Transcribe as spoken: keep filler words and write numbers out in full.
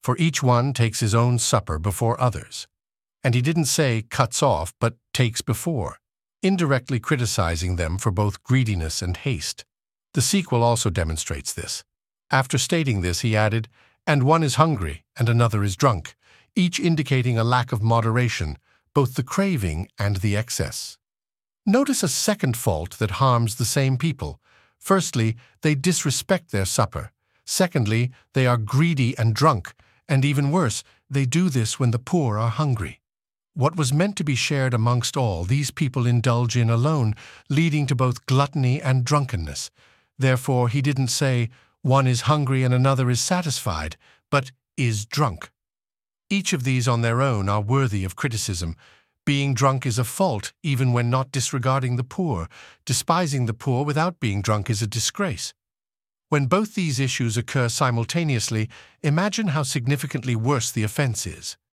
for each one takes his own supper before others. And he didn't say cuts off, but takes before, indirectly criticizing them for both greediness and haste. The sequel also demonstrates this. After stating this, he added, "And one is hungry, and another is drunk," each indicating a lack of moderation, both the craving and the excess. Notice a second fault that harms the same people. Firstly, they disrespect their supper. Secondly, they are greedy and drunk, and even worse, they do this when the poor are hungry. What was meant to be shared amongst all, these people indulge in alone, leading to both gluttony and drunkenness. Therefore, he didn't say, one is hungry and another is satisfied, but is drunk. Each of these on their own are worthy of criticism. Being drunk is a fault, even when not disregarding the poor. Despising the poor without being drunk is a disgrace. When both these issues occur simultaneously, imagine how significantly worse the offense is.